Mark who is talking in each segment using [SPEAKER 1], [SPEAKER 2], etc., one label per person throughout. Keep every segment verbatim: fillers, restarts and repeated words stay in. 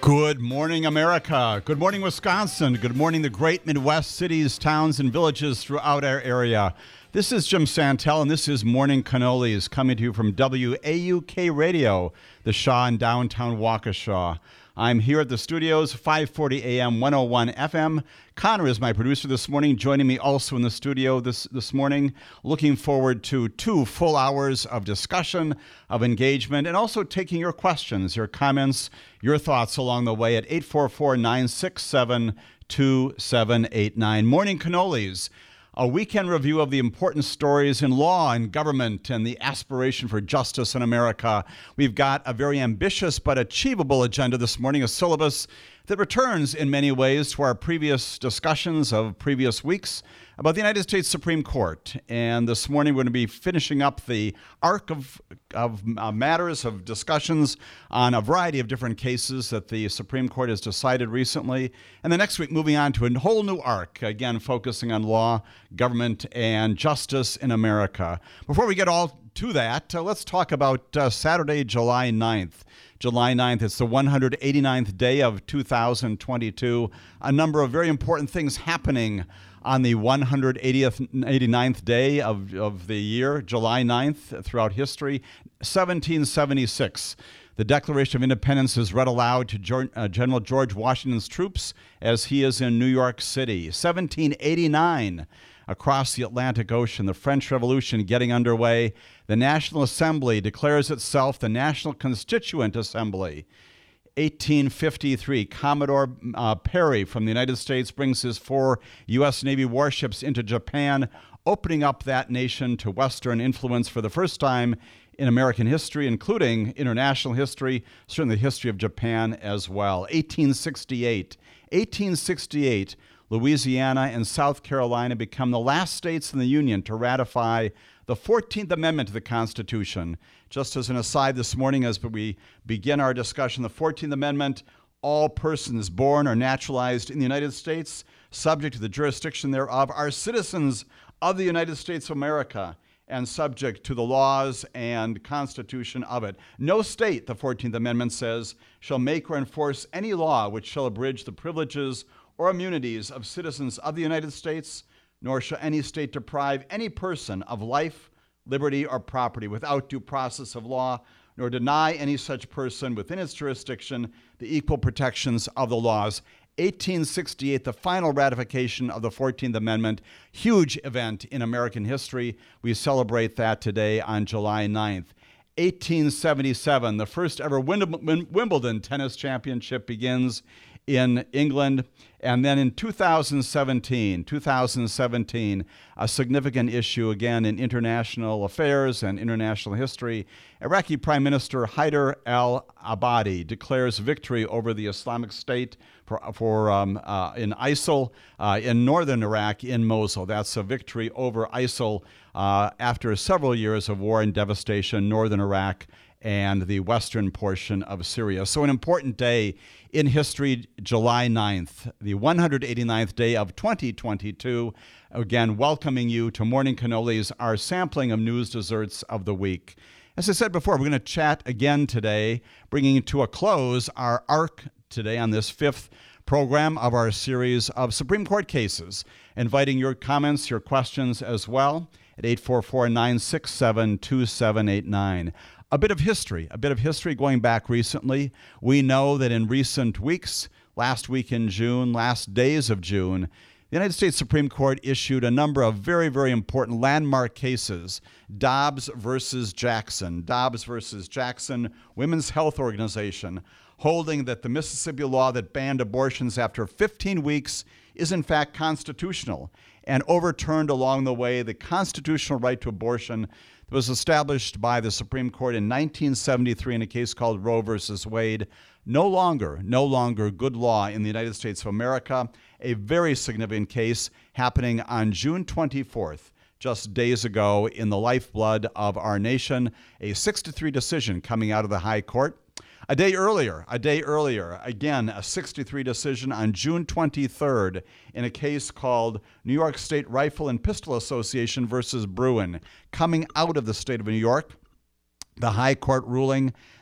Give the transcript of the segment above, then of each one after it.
[SPEAKER 1] Good morning, America. Good morning, Wisconsin. Good morning, the great Midwest cities, towns, and villages throughout our area. This is Jim Santel, and this is Morning Cannolis, coming to you from W A U K Radio, the Shaw in downtown Waukesha. I'm here at the studios, five forty A M, one oh one F M. Connor is my producer this morning, joining me also in the studio this, this morning. Looking forward to two full hours of discussion, of engagement, and also taking your questions, your comments, your thoughts along the way at eight four four, nine six seven, two seven eight nine. Morning Cannolis, a weekend review of the important stories in law and government and the aspiration for justice in America. We've got a very ambitious but achievable agenda this morning, a syllabus that returns in many ways to our previous discussions of previous weeks about the United States Supreme Court. And this morning we're going to be finishing up the arc of, of uh, matters, of discussions on a variety of different cases that the Supreme Court has decided recently. And the next week moving on to a whole new arc, again focusing on law, government, and justice in America. Before we get all to that, uh, let's talk about uh, Saturday, July ninth. July ninth, it's the one hundred eighty-ninth day of two thousand twenty-two. A number of very important things happening on the one hundred eighty-ninth day of, of the year, July ninth, throughout history. seventeen seventy-six, the Declaration of Independence is read aloud to George, uh, General George Washington's troops as he is in New York City. seventeen eighty-nine, across the Atlantic Ocean, the French Revolution getting underway. The National Assembly declares itself the National Constituent Assembly. eighteen fifty-three, Commodore uh, Perry from the United States brings his four U S Navy warships into Japan, opening up that nation to Western influence for the first time in American history, including international history, certainly the history of Japan as well. eighteen sixty-eight, eighteen sixty-eight, Louisiana and South Carolina become the last states in the Union to ratify the fourteenth Amendment to the Constitution. Just as an aside this morning, as we begin our discussion, the fourteenth Amendment, all persons born or naturalized in the United States, subject to the jurisdiction thereof, are citizens of the United States of America and subject to the laws and Constitution of it. No state, the fourteenth Amendment says, shall make or enforce any law which shall abridge the privileges or immunities of citizens of the United States, nor shall any state deprive any person of life, liberty, or property without due process of law, nor deny any such person within its jurisdiction the equal protections of the laws. eighteen sixty-eight, the final ratification of the fourteenth Amendment, huge event in American history. We celebrate that today on July ninth. eighteen seventy-seven, the first ever Wimbledon tennis championship begins in England. And then in two thousand seventeen, two thousand seventeen, a significant issue again in international affairs and international history. Iraqi Prime Minister Haider al-Abadi declares victory over the Islamic State for, for um, uh, in ISIL uh, in northern Iraq, in Mosul. That's a victory over ISIL uh, after several years of war and devastation, northern Iraq and the western portion of Syria. So an important day in history, July ninth, the one hundred eighty-ninth day of twenty twenty-two. Again, welcoming you to Morning Cannolis, our sampling of news desserts of the week. As I said before, we're going to chat again today, bringing to a close our arc today on this fifth program of our series of Supreme Court cases, inviting your comments, your questions as well at eight four four, nine six seven, two seven eight nine. A bit of history, a bit of history going back recently. We know that in recent weeks, last week in June, last days of June, the United States Supreme Court issued a number of very, very important landmark cases. Dobbs versus Jackson, Dobbs versus Jackson, Women's Health Organization, holding that the Mississippi law that banned abortions after fifteen weeks is in fact constitutional, and overturned along the way the constitutional right to abortion that was established by the Supreme Court in nineteen seventy-three in a case called Roe versus Wade. No longer, no longer good law in the United States of America. A very significant case happening on June twenty-fourth, just days ago, in the lifeblood of our nation. A six to three decision coming out of the High Court. A day earlier, a day earlier, again, a six to three decision on June twenty-third in a case called New York State Rifle and Pistol Association versus Bruin, coming out of the state of New York. The High Court ruling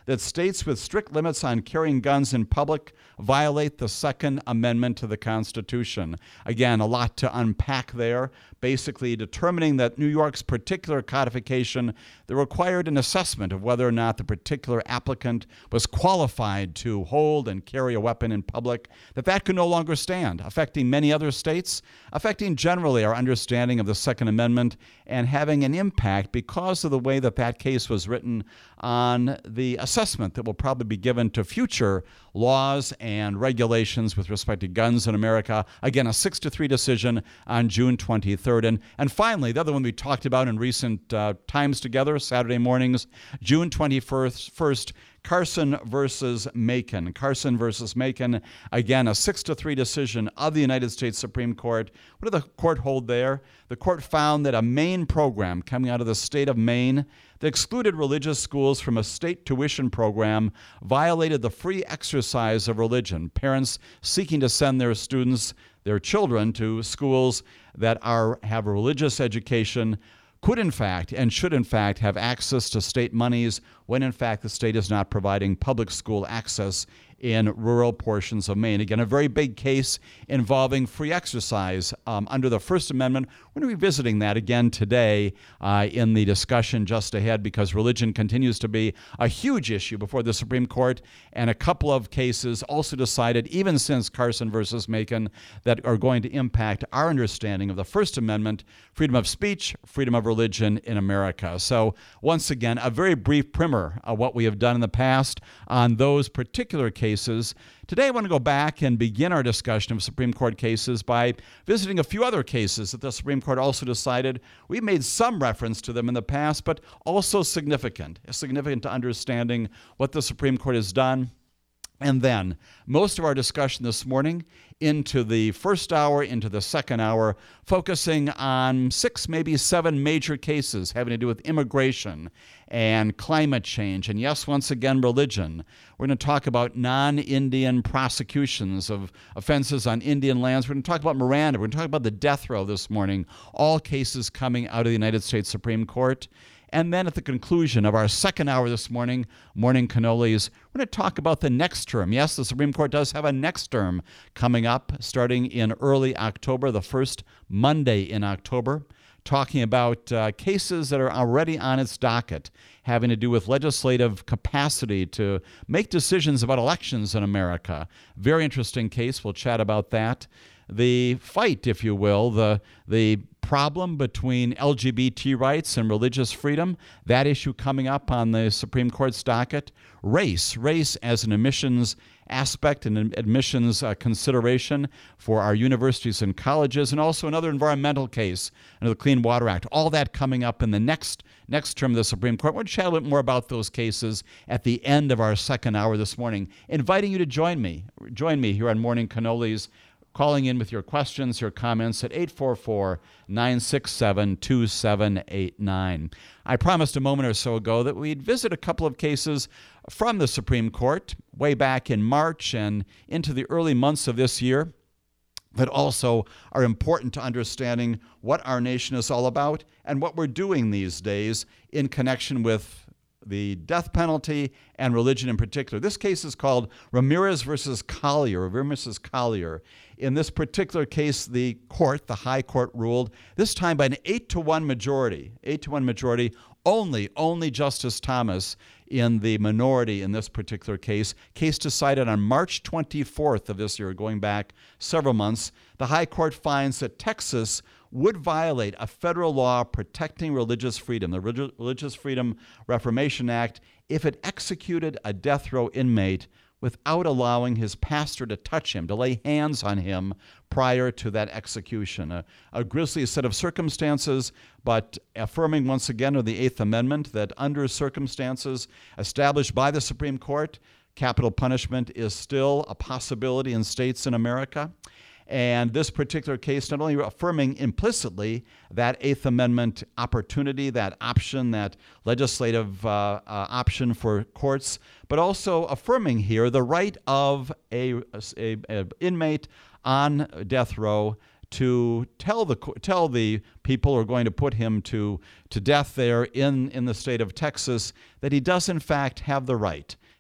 [SPEAKER 1] that states with strict limits on carrying guns in public violate the Second Amendment to the Constitution. Again, a lot to unpack there, basically determining that New York's particular codification that required an assessment of whether or not the particular applicant was qualified to hold and carry a weapon in public, that that could no longer stand, affecting many other states, affecting generally our understanding of the Second Amendment, and having an impact because of the way that that case was written on the assessment that will probably be given to future laws and regulations with respect to guns in America. Again, a six to three decision on June twenty-third. And, and finally, the other one we talked about in recent uh, times together, Saturday mornings, June twenty-first, Carson versus Macon. Carson versus Macon, again, a six to three decision of the United States Supreme Court. What did the court hold there? The court found that a Maine program coming out of the state of Maine that excluded religious schools from a state tuition program violated the free exercise of religion. Parents seeking to send their students, their children, to schools that are have a religious education could in fact and should in fact have access to state monies when in fact the state is not providing public school access in rural portions of Maine. Again, a very big case involving free exercise um, under the First Amendment. We're going to be revisiting that again today uh, in the discussion just ahead, because religion continues to be a huge issue before the Supreme Court, and a couple of cases also decided, even since Carson versus Macon, that are going to impact our understanding of the First Amendment, freedom of speech, freedom of religion in America. So once again, a very brief primer of what we have done in the past on those particular cases. Today, I want to go back and begin our discussion of Supreme Court cases by visiting a few other cases that the Supreme Court also decided. We've made some reference to them in the past, but also significant, significant to understanding what the Supreme Court has done. And then, most of our discussion this morning into the first hour, into the second hour, focusing on six, maybe seven major cases having to do with immigration and climate change, and yes, once again, religion. We're going to talk about non-Indian prosecutions of offenses on Indian lands. We're going to talk about Miranda. We're going to talk about the death row this morning, all cases coming out of the United States Supreme Court. And then at the conclusion of our second hour this morning, Morning Cannolis, we're going to talk about the next term. Yes, the Supreme Court does have a next term coming up starting in early October, the first Monday in October, talking about uh, cases that are already on its docket having to do with legislative capacity to make decisions about elections in America. Very interesting case. We'll chat about that. The fight, if you will, the the problem between L G B T rights and religious freedom, that issue coming up on the Supreme Court's docket. Race, race as an admissions aspect and an admissions uh, consideration for our universities and colleges, and also another environmental case under the Clean Water Act. All that coming up in the next next term of the Supreme Court. We'll chat a little bit more about those cases at the end of our second hour this morning, inviting you to join me. Join me here on Morning Cannolis, calling in with your questions, your comments at eight four four, nine six seven, two seven eight nine. I promised a moment or so ago that we'd visit a couple of cases from the Supreme Court way back in March and into the early months of this year that also are important to understanding what our nation is all about and what we're doing these days in connection with the death penalty and religion in particular. This case is called Ramirez versus Collier, Ramirez versus Collier. In this particular case, the court, the high court, ruled, this time by an eight to one majority, eight to one majority, only, only Justice Thomas in the minority in this particular case. Case decided on March twenty-fourth of this year, going back several months. The high court finds that Texas would violate a federal law protecting religious freedom, the Religious Freedom Reformation Act, if it executed a death row inmate without allowing his pastor to touch him, to lay hands on him prior to that execution. A, a grisly set of circumstances, but affirming once again of the Eighth Amendment that under circumstances established by the Supreme Court, capital punishment is still a possibility in states in America. And this particular case not only affirming implicitly that Eighth Amendment opportunity, that option, that legislative uh, uh, option for courts, but also affirming here the right of a, a, a inmate on death row to tell the tell the people who are going to put him to to death there in, in the state of Texas that he does in fact have the right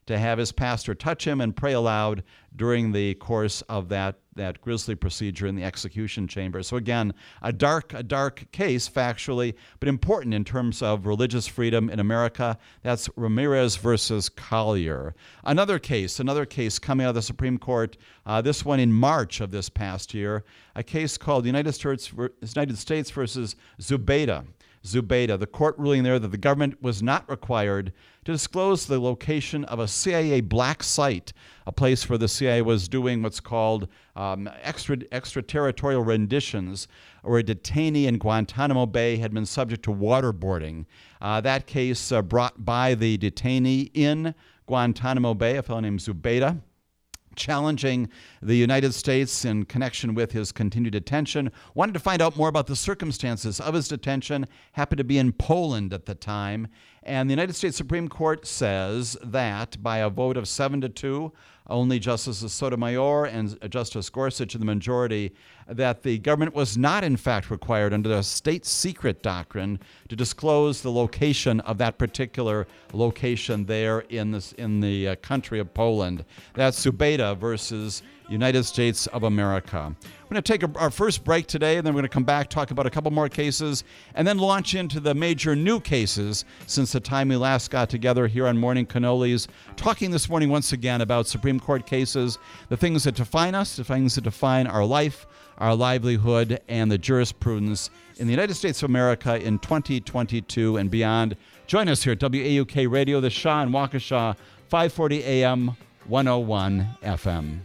[SPEAKER 1] to have his pastor touch him and pray aloud during the course of that that grisly procedure in the execution chamber. So again, a dark, a dark case factually, but important in terms of religious freedom in America. That's Ramirez versus Collier. Another case, another case coming out of the Supreme Court, uh, this one in March of this past year, a case called United States, United States versus Zubaydah. Zubaydah, the court ruling there that the government was not required to disclose the location of a C I A black site, a place where the C I A was doing what's called um, extra extraterritorial renditions, where a detainee in Guantanamo Bay had been subject to waterboarding. Uh, that case uh, brought by the detainee in Guantanamo Bay, a fellow named Zubaydah, challenging the United States in connection with his continued detention, wanted to find out more about the circumstances of his detention, happened to be in Poland at the time, and the United States Supreme Court says that by a vote of seven to two, only Justices Sotomayor and Justice Gorsuch in the majority, that the government was not in fact required under the state secret doctrine to disclose the location of that particular location there in this in the uh, country of Poland. That's Zubaydah versus United States of America. We're going to take a, our first break today, and then we're going to come back, talk about a couple more cases, and then launch into the major new cases since the time we last got together here on Morning Cannolis, talking this morning once again about Supreme Court cases, the things that define us, the things that define our life, our livelihood, and the jurisprudence in the United States of America in twenty twenty-two and beyond. Join us here at W A U K Radio, the Shaw in Waukesha, five forty A M, one oh one F M.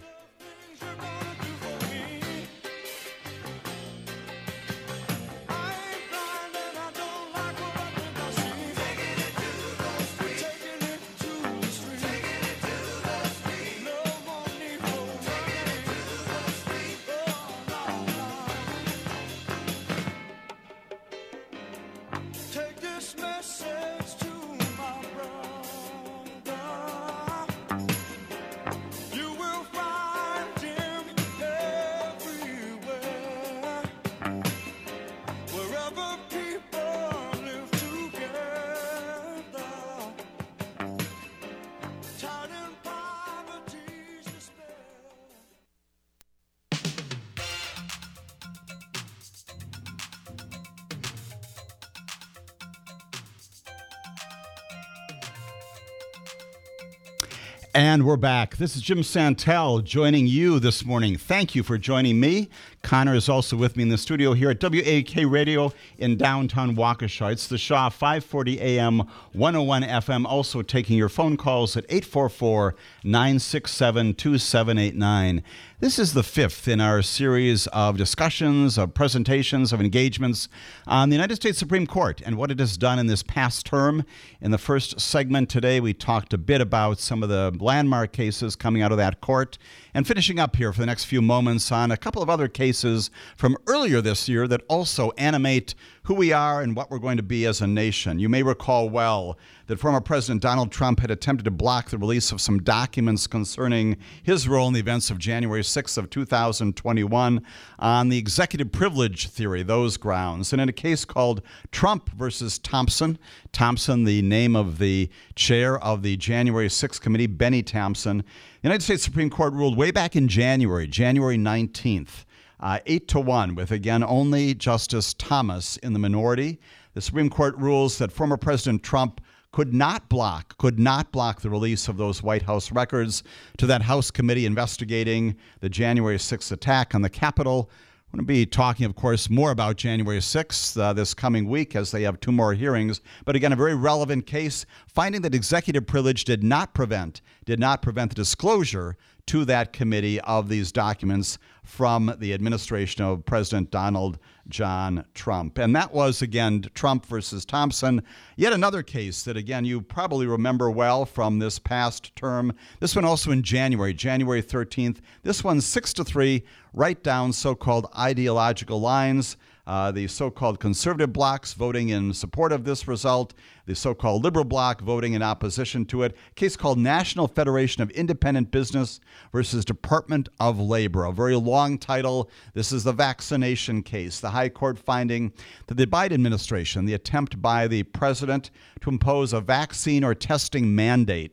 [SPEAKER 1] And we're back. This is Jim Santel joining you this morning. Thank you for joining me. Connor is also with me in the studio here at W A K Radio in downtown Waukesha. It's the Shaw, five forty A M, one oh one F M. Also taking your phone calls at eight four four, nine six seven, two seven eight nine. This is the fifth in our series of discussions, of presentations, of engagements on the United States Supreme Court and what it has done in this past term. In the first segment today, we talked a bit about some of the landmark cases coming out of that court, and finishing up here for the next few moments on a couple of other cases from earlier this year that also animate who we are and what we're going to be as a nation. You may recall well that former President Donald Trump had attempted to block the release of some documents concerning his role in the events of January sixth of two thousand twenty-one on the executive privilege theory, those grounds. And in a case called Trump versus Thompson, Thompson, the name of the chair of the January sixth committee, Benny Thompson, the United States Supreme Court ruled way back in January, January nineteenth, uh, eight to one, with, again, only Justice Thomas in the minority. The Supreme Court rules that former President Trump could not block, could not block the release of those White House records to that House committee investigating the January sixth attack on the Capitol. We're going to be talking, of course, more about January sixth uh, this coming week as they have two more hearings. But again, a very relevant case, finding that executive privilege did not prevent, did not prevent the disclosure to that committee of these documents from the administration of President Donald John Trump. And that was, again, Trump versus Thompson. Yet another case that, again, you probably remember well from this past term. This one also in January, January thirteenth. This one six to three, right down so-called ideological lines. Uh, the so-called conservative blocs voting in support of this result, the so-called liberal bloc voting in opposition to it. A case called National Federation of Independent Business versus Department of Labor. A very long title. This is the vaccination case. The High Court finding that the Biden administration, the attempt by the president to impose a vaccine or testing mandate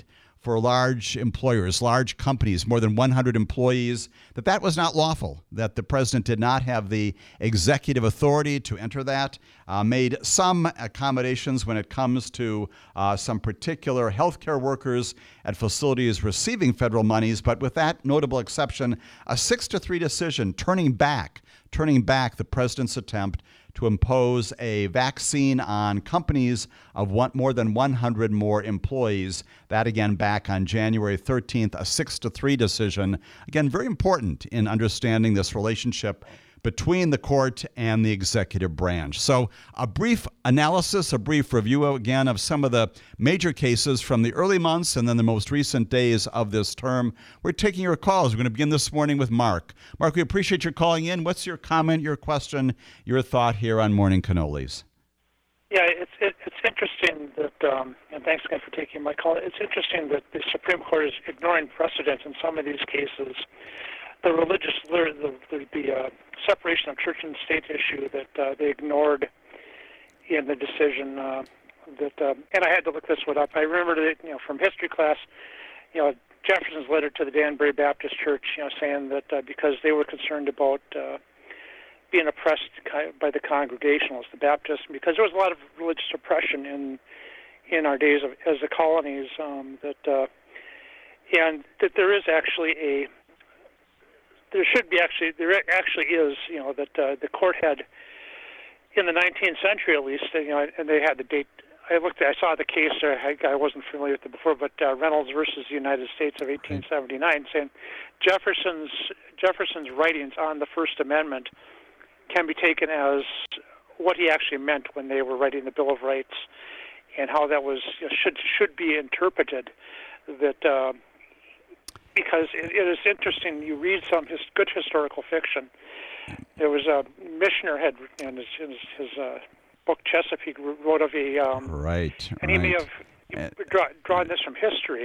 [SPEAKER 1] for large employers, large companies, more than one hundred employees, that that was not lawful, that the president did not have the executive authority to enter that, uh, made some accommodations when it comes to uh, some particular healthcare workers at facilities receiving federal monies, but with that notable exception, a six to three decision turning back, turning back the president's attempt to impose a vaccine on companies of one, more than one hundred more employees. That again back on January thirteenth, a six to three decision. Again, very important in understanding this relationship between the court and the executive branch. So a brief analysis, a brief review again of some of the major cases from the early months and then the most recent days of this term. We're taking your calls. We're going to begin this morning with Mark. Mark, we appreciate your calling in. What's your comment, your question, your thought here on Morning Cannolis?
[SPEAKER 2] Yeah, it's it, it's interesting that, um, and thanks again for taking my call. It's interesting that the Supreme Court is ignoring precedent in some of these cases. The religious, the, the, the uh, separation of church and state issue that uh, they ignored in the decision. Uh, that uh, and I had to look this one up. I remember that, you know, from history class, you know, Jefferson's letter to the Danbury Baptist Church, you know, saying that uh, because they were concerned about uh, being oppressed by the Congregationalists, the Baptists, because there was a lot of religious oppression in in our days of, as the colonies. Um, that uh, and that there is actually a There should be actually, there actually is, you know, that uh, the court had, in the nineteenth century at least, you know, and they had the date. I looked, I saw the case. I, I wasn't familiar with it before, but uh, Reynolds versus the United States of eighteen seventy-nine, saying Jefferson's Jefferson's writings on the First Amendment can be taken as what he actually meant when they were writing the Bill of Rights, and how that was, you know, should should be interpreted. That. Uh, Because it, it is interesting, you read some his, good historical fiction. There was a missioner had in his, his, his uh, book Chesapeake wrote of a um,
[SPEAKER 1] right,
[SPEAKER 2] and
[SPEAKER 1] right.
[SPEAKER 2] he may have uh, draw, drawn this from history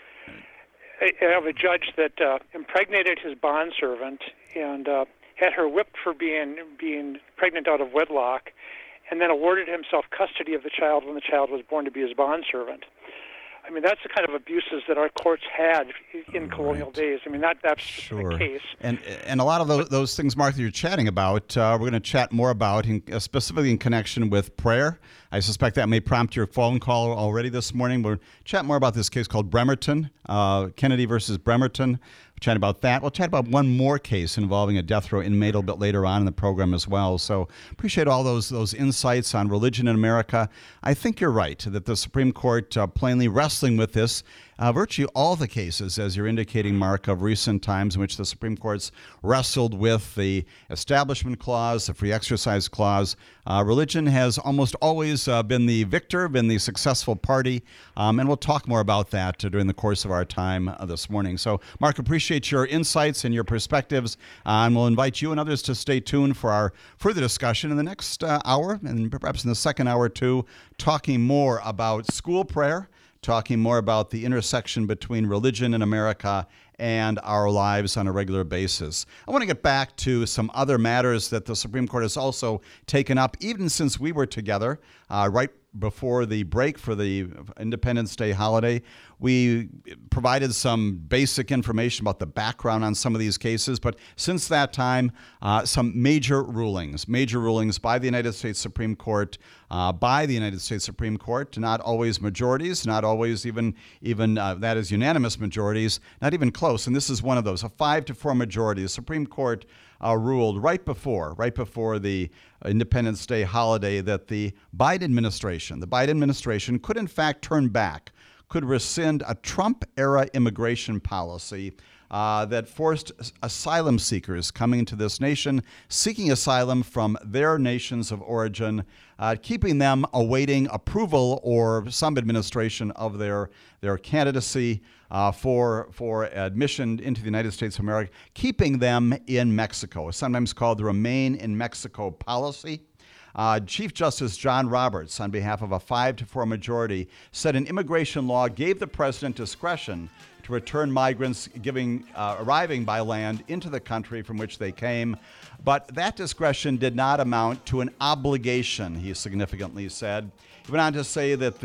[SPEAKER 2] of a judge that uh, impregnated his bondservant and uh, had her whipped for being being pregnant out of wedlock, and then awarded himself custody of the child when the child was born to be his bondservant. I mean, that's the kind of abuses that our courts had in colonial right. days. I mean, that, that's
[SPEAKER 1] sure.
[SPEAKER 2] the case.
[SPEAKER 1] And and a lot of those, those things, Mark, that you're chatting about, uh, we're going to chat more about, in, uh, specifically in connection with prayer. I suspect that may prompt your phone call already this morning. We'll chat more about this case called Bremerton, uh, Kennedy versus Bremerton. We'll chat about that. We'll chat about one more case involving a death row inmate a little bit later on in the program as well. So appreciate all those those insights on religion in America. I think you're right that the Supreme Court uh, plainly wrestling with this. Uh, virtually all the cases, as you're indicating, Mark, of recent times in which the Supreme Court's wrestled with the Establishment Clause, the Free Exercise Clause, uh, religion has almost always uh, been the victor, been the successful party, um, and we'll talk more about that uh, during the course of our time uh, this morning. So, Mark, appreciate your insights and your perspectives, uh, and we'll invite you and others to stay tuned for our further discussion in the next uh, hour, and perhaps in the second hour, too, talking more about school prayer, talking more about the intersection between religion in America and our lives on a regular basis. I want to get back to some other matters that the Supreme Court has also taken up, even since we were together, uh, right before the break for the Independence Day holiday. We provided some basic information about the background on some of these cases, but since that time, uh, some major rulings, major rulings by the United States Supreme Court, uh, by the United States Supreme Court, not always majorities, not always even, even uh, that is unanimous majorities, not even close, and this is one of those, a five to four majority. The Supreme Court uh, ruled right before, right before the Independence Day holiday that the Biden administration, the Biden administration could in fact turn back, could rescind a Trump-era immigration policy uh, that forced asylum seekers coming into this nation, seeking asylum from their nations of origin, uh, keeping them awaiting approval or some administration of their, their candidacy uh, for, for admission into the United States of America, keeping them in Mexico, sometimes called the Remain in Mexico policy. Uh, Chief Justice John Roberts, on behalf of a five to four majority, said an immigration law gave the president discretion to return migrants giving, uh, arriving by land into the country from which they came. But that discretion did not amount to an obligation, he significantly said. He went on to say that the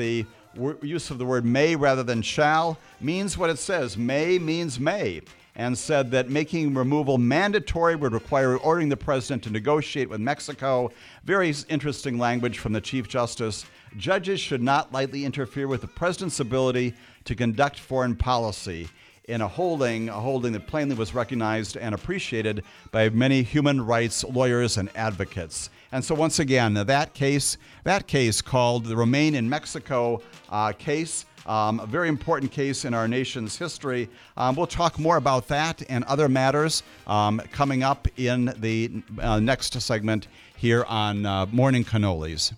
[SPEAKER 1] w- use of the word may rather than shall means what it says. May means may, and said that making removal mandatory would require ordering the president to negotiate with Mexico. Very interesting language from the Chief Justice. Judges should not lightly interfere with the president's ability to conduct foreign policy, in a holding, a holding that plainly was recognized and appreciated by many human rights lawyers and advocates. And so once again, that case, that case called the Remain in Mexico uh, case, um, a very important case in our nation's history. Um, we'll talk more about that and other matters um, coming up in the uh, next segment here on uh, Morning Cannolis.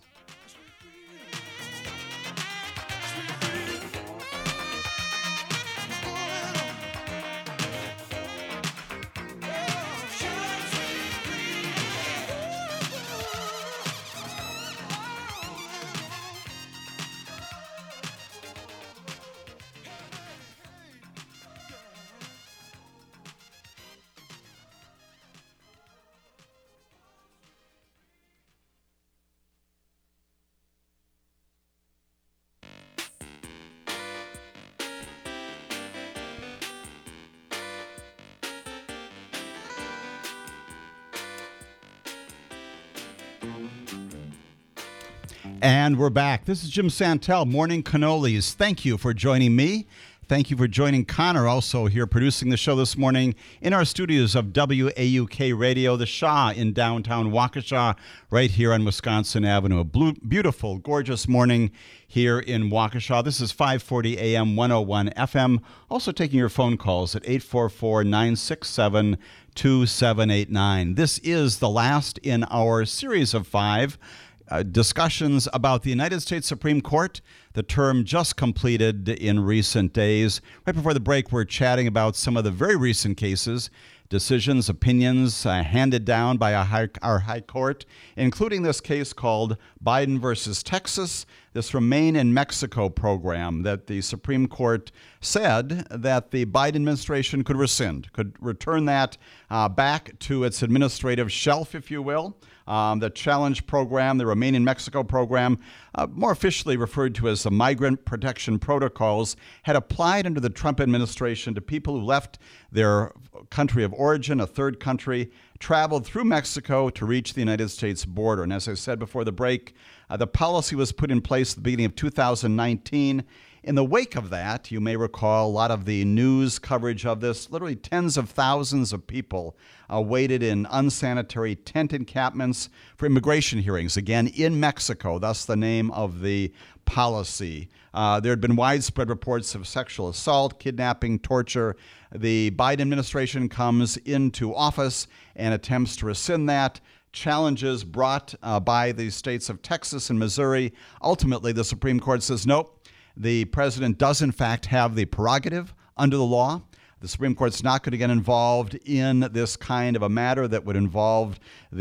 [SPEAKER 1] And we're back. This is Jim Santel, Morning Cannolis. Thank you for joining me. Thank you for joining Connor, also here producing the show this morning in our studios of W A U K Radio, the Shaw in downtown Waukesha, right here on Wisconsin Avenue. A blue, beautiful, gorgeous morning here in Waukesha. This is five forty A M, one oh one F M. Also taking your phone calls at eight four four, nine six seven, two seven eight nine. This is the last in our series of five Uh, discussions about the United States Supreme Court, the term just completed in recent days. Right before the break, we're chatting about some of the very recent cases, decisions, opinions uh, handed down by our high, our high court, including this case called Biden versus Texas, this Remain in Mexico program that the Supreme Court said that the Biden administration could rescind, could return that uh, back to its administrative shelf, if you will. Um, the Challenge Program, the Remain in Mexico program, uh, more officially referred to as the Migrant Protection Protocols, had applied under the Trump administration to people who left their country of origin, a third country, traveled through Mexico to reach the United States border. And as I said before the break, uh, the policy was put in place at the beginning of two thousand nineteen. In the wake of that, you may recall a lot of the news coverage of this. Literally tens of thousands of people uh, waited in unsanitary tent encampments for immigration hearings, again, in Mexico, thus the name of the policy. Uh, there had been widespread reports of sexual assault, kidnapping, torture. The Biden administration comes into office and attempts to rescind that. Challenges brought uh, by the states of Texas and Missouri. Ultimately, the Supreme Court says, nope. The president does, in fact, have the prerogative under the law. The Supreme Court's not going to get involved in this kind of a matter that would involve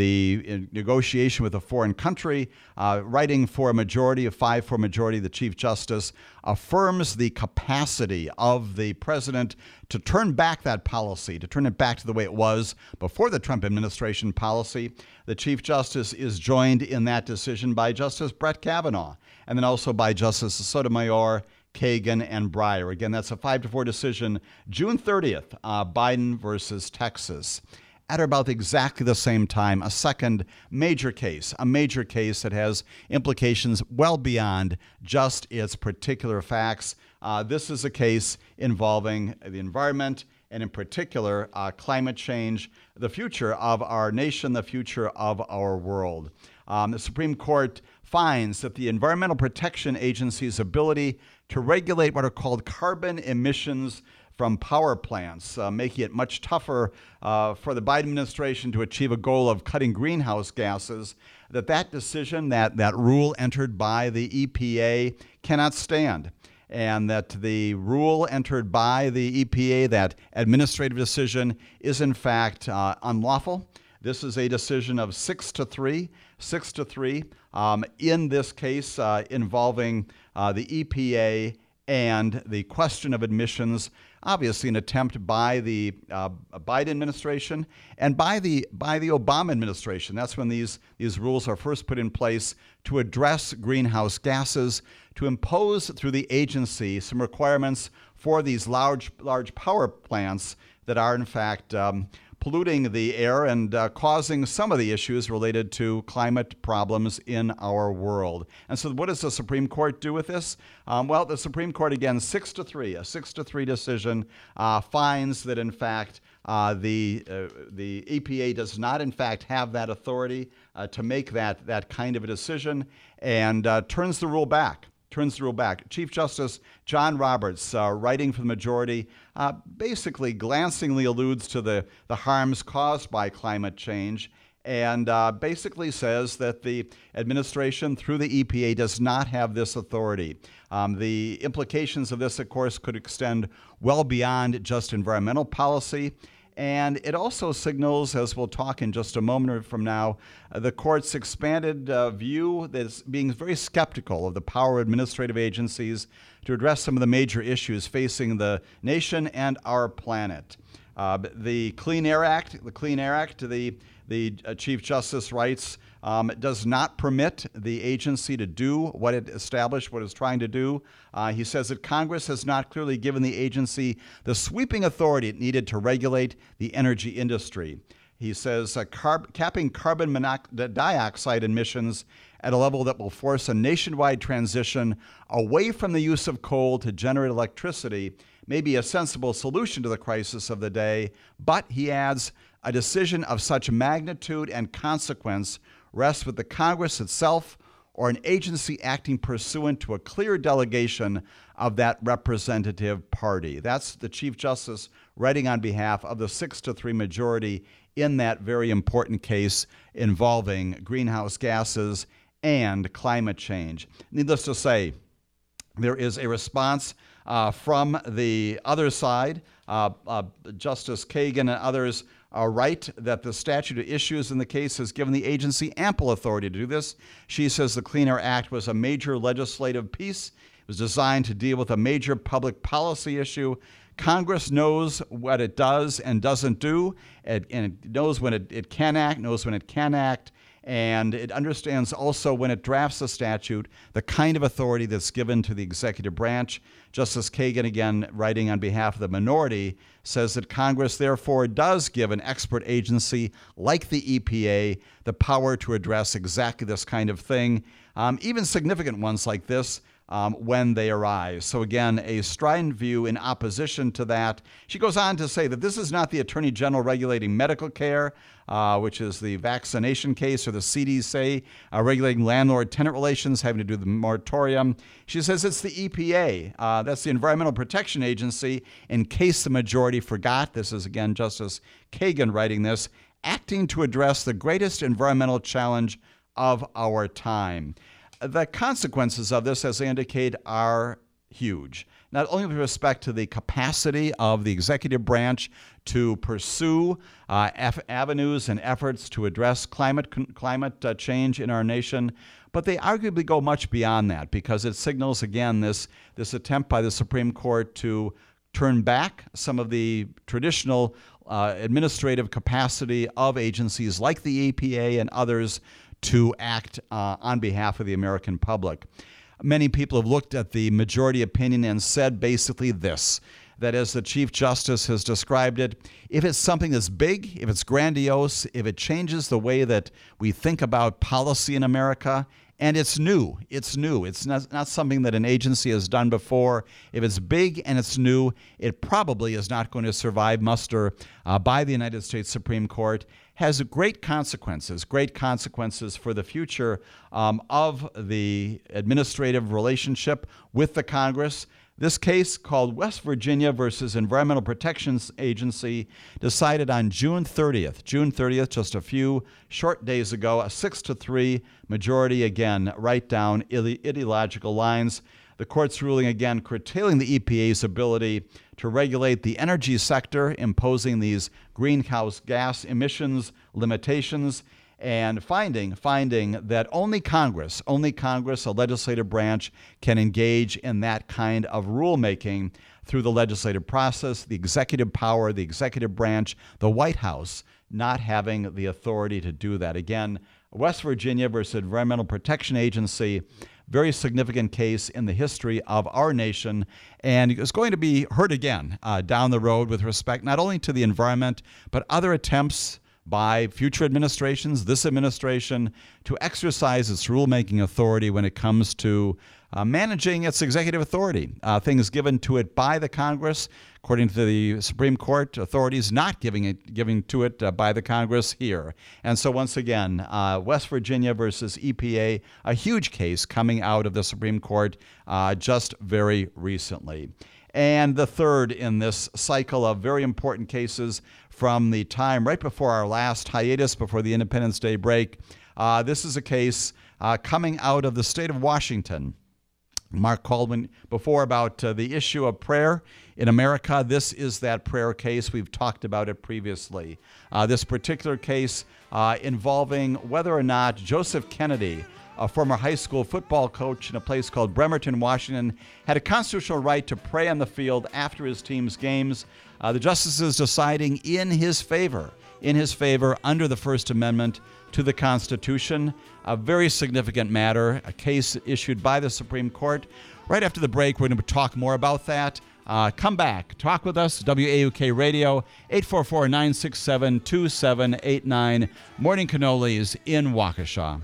[SPEAKER 1] the negotiation with a foreign country. Uh, writing for a majority, a five four majority, the Chief Justice affirms the capacity of the president to turn back that policy, to turn it back to the way it was before the Trump administration policy. The Chief Justice is joined in that decision by Justice Brett Kavanaugh, and then also by Justice Sotomayor, Kagan, and Breyer. Again, that's a five to four decision, June thirtieth, uh, Biden versus Texas. At about exactly the same time, a second major case, a major case that has implications well beyond just its particular facts. Uh, this is a case involving the environment and in particular uh, climate change, the future of our nation, the future of our world. Um, the Supreme Court finds that the Environmental Protection Agency's ability to regulate what are called carbon emissions from power plants, uh, making it much tougher uh, for the Biden administration to achieve a goal of cutting greenhouse gases, that that decision, that, that rule entered by the E P A cannot stand, and that the rule entered by the E P A, that administrative decision, is in fact uh, unlawful. This is a decision of six to three, six to three um, in this case uh, involving uh, the E P A and the question of admissions. obviously an attempt by the uh, Biden administration and by the by the Obama administration. That's when these these rules are first put in place to address greenhouse gases, to impose through the agency some requirements for these large large power plants that are in fact um, polluting the air and uh, causing some of the issues related to climate problems in our world. And so what does the Supreme Court do with this? Um, well, the Supreme Court, again, six to three, a six to three decision, uh, finds that, in fact, uh, the uh, the E P A does not, in fact, have that authority uh, to make that, that kind of a decision, and uh, turns the rule back. turns the rule back. Chief Justice John Roberts, uh, writing for the majority, uh, basically glancingly alludes to the, the harms caused by climate change and uh, basically says that the administration through the E P A does not have this authority. Um, the implications of this, of course, could extend well beyond just environmental policy. And it also signals, as we'll talk in just a moment from now, uh, the court's expanded uh, view that's being very skeptical of the power of administrative agencies to address some of the major issues facing the nation and our planet. Uh, the Clean Air Act, the Clean Air Act, the the uh, Chief Justice writes, um, does not permit the agency to do what it established, what it's trying to do. Uh, he says that Congress has not clearly given the agency the sweeping authority it needed to regulate the energy industry. He says uh, carb- capping carbon monox- dioxide emissions at a level that will force a nationwide transition away from the use of coal to generate electricity may be a sensible solution to the crisis of the day, but, he adds, a decision of such magnitude and consequence rests with the Congress itself or an agency acting pursuant to a clear delegation of that representative party. That's the Chief Justice writing on behalf of the six to three majority in that very important case involving greenhouse gases and climate change. Needless to say, there is a response uh, from the other side. Uh, uh, Justice Kagan and others are right that the statute of issues in the case has given the agency ample authority to do this. She says the Clean Air Act was a major legislative piece. It was designed to deal with a major public policy issue. Congress knows what it does and doesn't do, and it knows when it, it can act, knows when it can act, and it understands also when it drafts a statute the kind of authority that's given to the executive branch. Justice Kagan, again, writing on behalf of the minority, says that Congress, therefore, does give an expert agency like the E P A the power to address exactly this kind of thing, um, even significant ones like this, Um, when they arise. So again, a strident view in opposition to that. She goes on to say that this is not the Attorney General regulating medical care, uh, which is the vaccination case, or the C D C uh, regulating landlord-tenant relations having to do with the moratorium. She says it's the E P A. Uh, that's the Environmental Protection Agency, in case the majority forgot. This is, again, Justice Kagan writing this, acting to address the greatest environmental challenge of our time. The consequences of this, as I indicate, are huge, not only with respect to the capacity of the executive branch to pursue uh, F- avenues and efforts to address climate climate uh, change in our nation, but they arguably go much beyond that, because it signals, again, this, this attempt by the Supreme Court to turn back some of the traditional uh, administrative capacity of agencies like the E P A and others to act uh, on behalf of the American public. Many people have looked at the majority opinion and said basically this, that as the Chief Justice has described it, if it's something that's big, if it's grandiose, if it changes the way that we think about policy in America, and it's new, it's new, it's not, not something that an agency has done before, if it's big and it's new, it probably is not going to survive muster uh, by the United States Supreme Court, has great consequences, great consequences for the future um, of the administrative relationship with the Congress. This case, called West Virginia versus Environmental Protection Agency, decided on June thirtieth. June thirtieth, just a few short days ago, a six to three majority, again, right down ideological lines. The court's ruling, again, curtailing the E P A's ability to regulate the energy sector, imposing these greenhouse gas emissions limitations, and finding finding that only Congress, only Congress, a legislative branch, can engage in that kind of rulemaking through the legislative process, the executive power, the executive branch, the White House not having the authority to do that. Again, West Virginia versus Environmental Protection Agency, very significant case in the history of our nation, and it's going to be heard again uh, down the road with respect not only to the environment, but other attempts by future administrations, this administration, to exercise its rulemaking authority when it comes to uh, managing its executive authority, uh, things given to it by the Congress, according to the Supreme Court, authorities not giving it giving to it uh, by the Congress here. And so once again, uh, West Virginia versus E P A, a huge case coming out of the Supreme Court uh, just very recently. And the third in this cycle of very important cases from the time right before our last hiatus, before the Independence Day break, uh, this is a case uh, coming out of the state of Washington. Mark called before about uh, the issue of prayer in America. This is that prayer case. We've talked about it previously. Uh, this particular case uh, involving whether or not Joseph Kennedy, a former high school football coach in a place called Bremerton, Washington, had a constitutional right to pray on the field after his team's games. Uh, the justices deciding in his favor, in his favor under the First Amendment to the Constitution. A very significant matter, a case issued by the Supreme Court. Right after the break, we're going to talk more about that. Uh, come back, talk with us, W A U K Radio, eight four four, nine six seven, two seven eight nine, Morning Cannolis in Waukesha.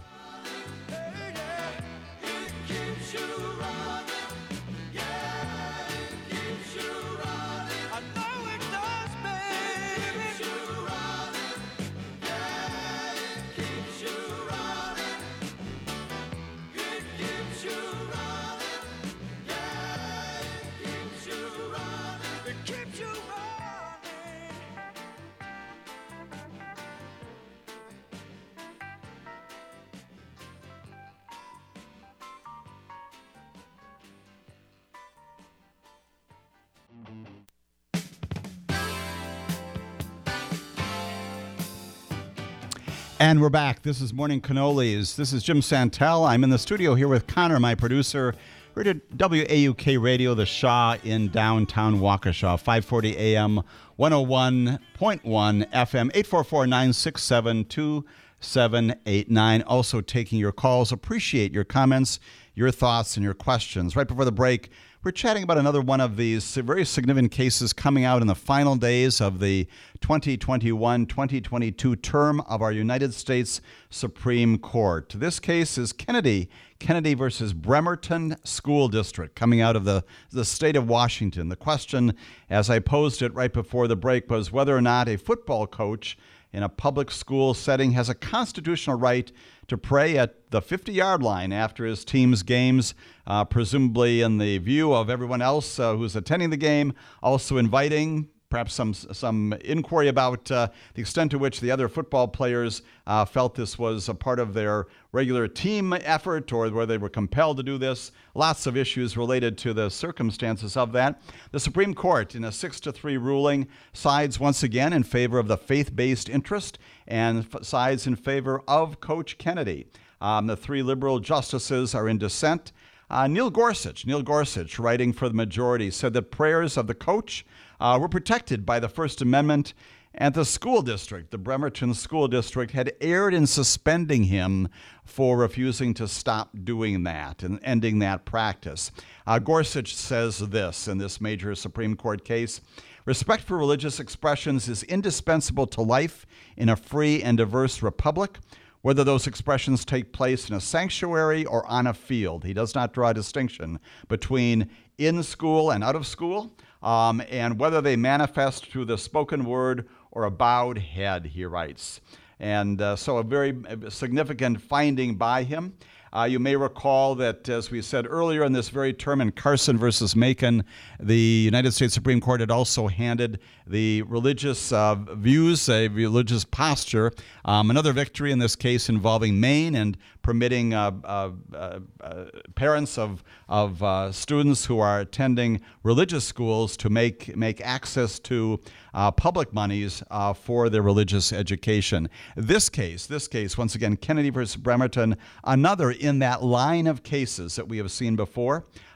[SPEAKER 1] And we're back. This is Morning Cannolis. This is Jim Santel. I'm in the studio here with Connor, my producer. We're at W A U K Radio, the Shaw in downtown Waukesha, five forty A M, one oh one point one F M, eight four four, nine six seven, two seven eight nine. Also taking your calls. Appreciate your comments, your thoughts, and your questions. Right before the break, we're chatting about another one of these very significant cases coming out in the final days of the twenty twenty-one twenty twenty-two term of our United States Supreme Court. This case is Kennedy, Kennedy versus Bremerton School District, coming out of the, the state of Washington. The question, as I posed it right before the break, was whether or not a football coach in a public school setting has a constitutional right to pray at the fifty-yard line after his team's games, uh, presumably in the view of everyone else uh, who's attending the game, also inviting perhaps some some inquiry about uh, the extent to which the other football players uh, felt this was a part of their regular team effort or where they were compelled to do this. Lots of issues related to the circumstances of that. The Supreme Court, in a six to three ruling, sides once again in favor of the faith-based interest and f- sides in favor of Coach Kennedy. Um, the three liberal justices are in dissent. Uh, Neil Gorsuch, Neil Gorsuch, writing for the majority, said that prayers of the coach Uh, were protected by the First Amendment, and the school district, the Bremerton School District, had erred in suspending him for refusing to stop doing that and ending that practice. Uh, Gorsuch says this in this major Supreme Court case: respect for religious expressions is indispensable to life in a free and diverse republic, whether those expressions take place in a sanctuary or on a field. He does not draw a distinction between in school and out of school. Um, and whether they manifest through the spoken word or a bowed head, he writes. And uh, so a very significant finding by him. Uh, you may recall that, as we said earlier in this very term in Carson versus Macon, the United States Supreme Court had also handed the religious uh, views, a religious posture, um, another victory in this case involving Maine and permitting uh, uh, uh, uh, parents of of uh, students who are attending religious schools to make make access to uh, public monies uh, for their religious education. This case, this case, once again, Kennedy versus Bremerton, another in that line of cases that we have seen before.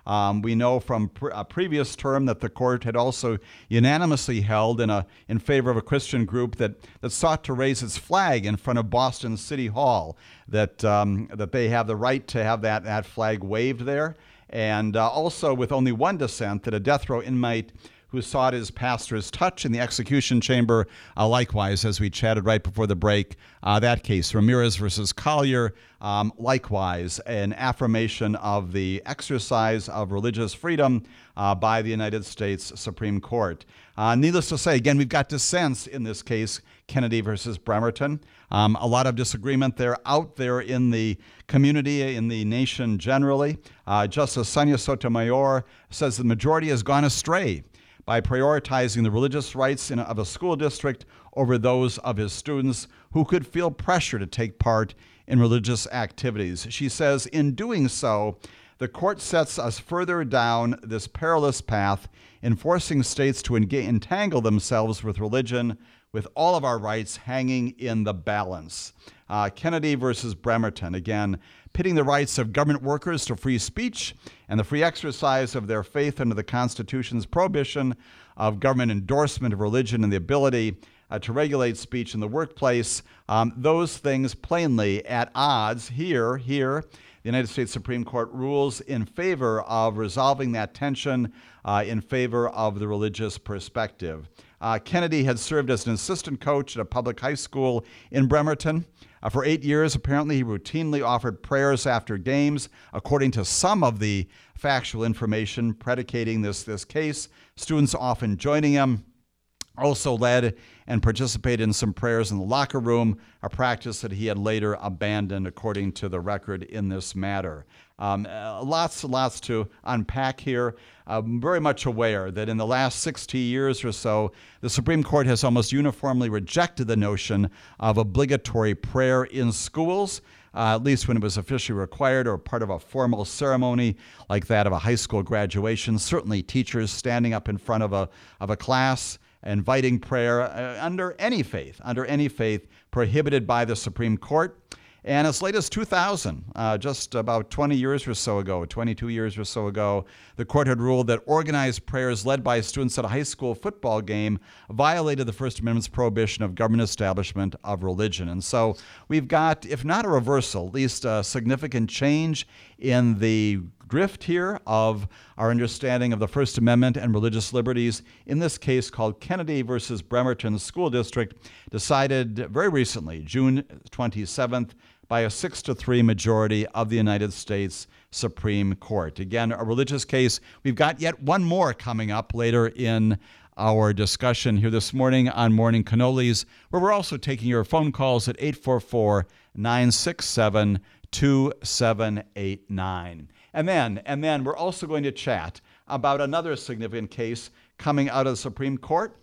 [SPEAKER 1] Um, we know from pre- a previous term that the court had also unanimously held in a in favor of a Christian group that, that sought to raise its flag in front of Boston City Hall, that um, that they have the right to have that, that flag waved there. And uh, also with only one dissent, that a death row inmate who sought his pastor's touch in the execution chamber, uh, likewise, as we chatted right before the break, uh, that case, Ramirez versus Collier, um, likewise, an affirmation of the exercise of religious freedom uh, by the United States Supreme Court. Uh, needless to say, again, we've got dissents in this case, Kennedy versus Bremerton. Um, a lot of disagreement there out there in the community, in the nation generally. Uh, Justice Sonia Sotomayor says the majority has gone astray by prioritizing the religious rights in, of a school district over those of his students who could feel pressure to take part in religious activities. She says, in doing so, the court sets us further down this perilous path in forcing states to engage, entangle themselves with religion, with all of our rights hanging in the balance. Uh, Kennedy versus Bremerton, again, pitting the rights of government workers to free speech and the free exercise of their faith under the Constitution's prohibition of government endorsement of religion and the ability uh, to regulate speech in the workplace. Um, those things plainly at odds. Here, here, the United States Supreme Court rules in favor of resolving that tension uh, in favor of the religious perspective. Uh, Kennedy had served as an assistant coach at a public high school in Bremerton. Uh, for eight years, apparently, he routinely offered prayers after games. According to some of the factual information predicating this, this case, students often joining him. Also led and participated in some prayers in the locker room, a practice that he had later abandoned, according to the record in this matter. Um, uh, lots and lots to unpack here. I'm very much aware that in the last sixty years or so, the Supreme Court has almost uniformly rejected the notion of obligatory prayer in schools, uh, at least when it was officially required or part of a formal ceremony like that of a high school graduation. Certainly teachers standing up in front of a, of a class, inviting prayer uh, under any faith, under any faith prohibited by the Supreme Court. And as late as two thousand, uh, just about twenty years or so ago, twenty-two years or so ago, the court had ruled that organized prayers led by students at a high school football game violated the First Amendment's prohibition of government establishment of religion. And so we've got, if not a reversal, at least a significant change in the drift here of our understanding of the First Amendment and religious liberties, in this case called Kennedy versus Bremerton School District, decided very recently, June twenty-seventh, by a six to three majority of the United States Supreme Court. Again, a religious case. We've got yet one more coming up later in our discussion here this morning on Morning Cannolis, where we're also taking your phone calls at eight four four, nine six seven, two seven eight nine. And then, and then we're also going to chat about another significant case coming out of the Supreme Court.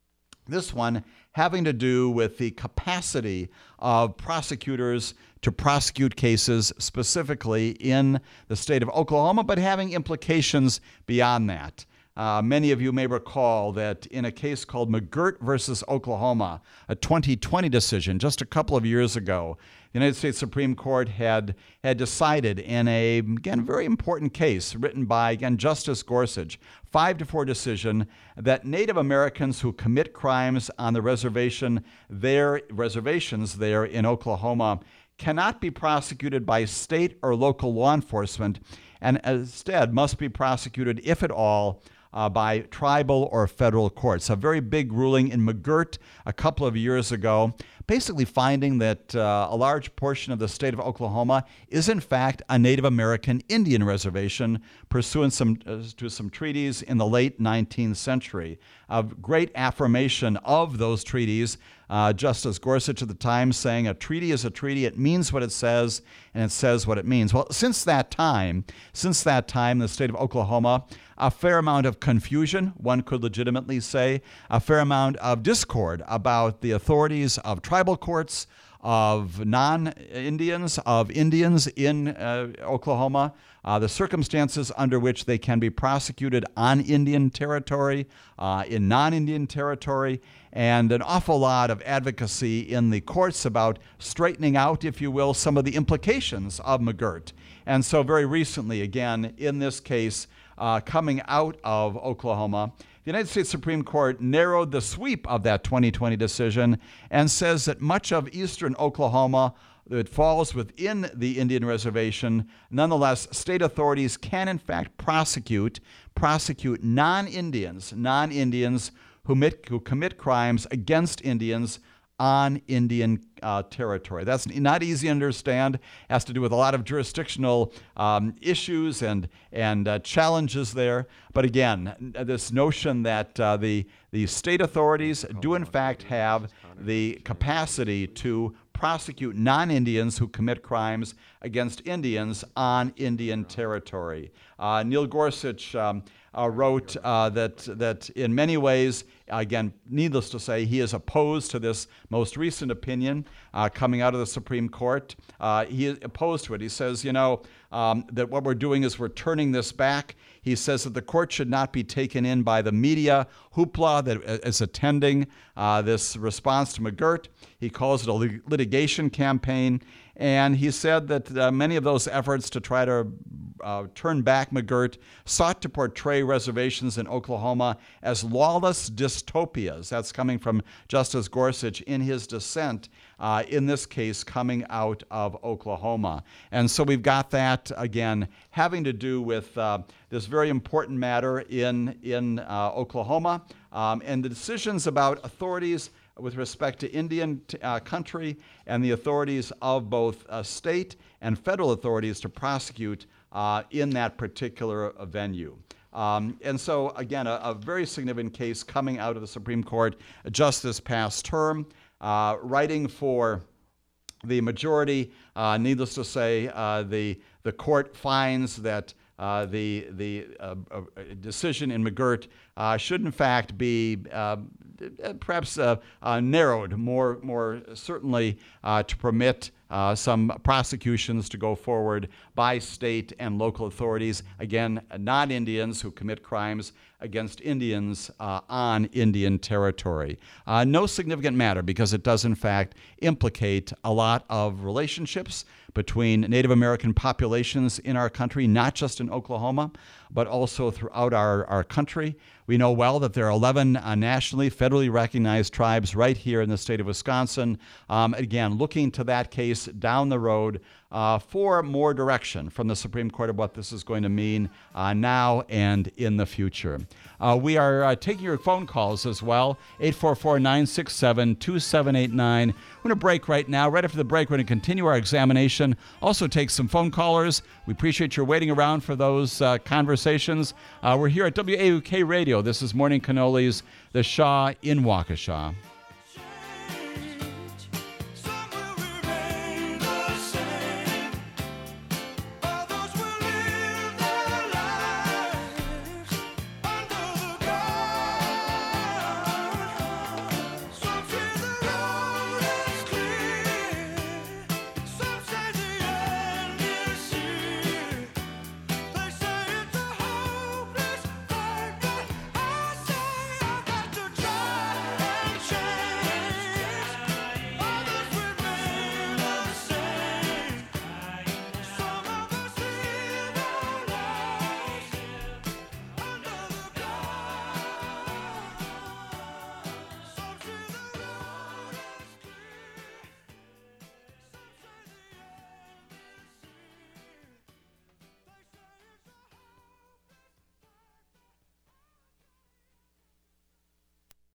[SPEAKER 1] This one having to do with the capacity of prosecutors to prosecute cases specifically in the state of Oklahoma, but having implications beyond that. Uh, many of you may recall that in a case called McGirt versus Oklahoma, a twenty twenty decision just a couple of years ago, the United States Supreme Court had had decided in a, again, very important case written by, again, Justice Gorsuch, five to four decision, that Native Americans who commit crimes on the reservation, their reservations there in Oklahoma, cannot be prosecuted by state or local law enforcement, and instead must be prosecuted, if at all, Uh, by tribal or federal courts. A very big ruling in McGirt a couple of years ago, basically finding that uh, a large portion of the state of Oklahoma is in fact a Native American Indian reservation pursuant some, uh, to some treaties in the late nineteenth century. A great affirmation of those treaties. Uh, Justice Gorsuch at the time saying a treaty is a treaty, it means what it says, and it says what it means. Well, since that time, since that time, in the state of Oklahoma, a fair amount of confusion, one could legitimately say, a fair amount of discord about the authorities of tribal courts, of non-Indians, of Indians in uh, Oklahoma, uh, the circumstances under which they can be prosecuted on Indian territory, uh, in non-Indian territory, and an awful lot of advocacy in the courts about straightening out, if you will, some of the implications of McGirt. And so very recently, again, in this case, uh, coming out of Oklahoma, the United States Supreme Court narrowed the sweep of that twenty twenty decision and says that much of eastern Oklahoma that falls within the Indian reservation, nonetheless, state authorities can in fact prosecute prosecute non-Indians, non-Indians who, mit, who commit crimes against Indians on Indian uh, territory. That's not easy to understand. It has to do with a lot of jurisdictional um, issues and and uh, challenges there. But again, this notion that uh, the the state authorities do in fact have the capacity to prosecute non-Indians who commit crimes against Indians on Indian territory. Uh, Neil Gorsuch um, uh, wrote uh, that that in many ways, again, needless to say, he is opposed to this most recent opinion uh, coming out of the Supreme Court. Uh, he is opposed to it. He says, you know, um, that what we're doing is we're turning this back. He says that the court should not be taken in by the media hoopla that is attending uh, this response to McGirt. He calls it a lit- litigation campaign. And he said that uh, many of those efforts to try to uh, turn back McGirt sought to portray reservations in Oklahoma as lawless dystopias. That's coming from Justice Gorsuch in his dissent, uh, in this case coming out of Oklahoma. And so we've got that, again, having to do with uh, this very important matter in, in uh, Oklahoma um, and the decisions about authorities with respect to Indian uh, country and the authorities of both uh, state and federal authorities to prosecute uh, in that particular uh, venue. Um, and so, again, a, a very significant case coming out of the Supreme Court just this past term, uh, writing for the majority. Uh, needless to say, uh, the, the court finds that Uh, the the uh, uh, decision in McGirt uh, should in fact be uh, perhaps uh, uh, narrowed more more certainly uh, to permit uh, some prosecutions to go forward by state and local authorities, again, not Indians who commit crimes against Indians uh, on Indian territory. Uh, no significant matter because it does in fact implicate a lot of relationships between Native American populations in our country, not just in Oklahoma, but also throughout our, our country. We know well that there are eleven uh, nationally, federally recognized tribes right here in the state of Wisconsin. Um, again, looking to that case down the road uh, for more direction from the Supreme Court of what this is going to mean uh, now and in the future. Uh, we are uh, taking your phone calls as well, eight four four, nine six seven, two seven eight nine. We're going to break right now. Right after the break, we're going to continue our examination, also take some phone callers. We appreciate your waiting around for those uh, conversations. Uh, we're here at W A U K Radio. This is Morning Cannolis, the Shaw in Waukesha.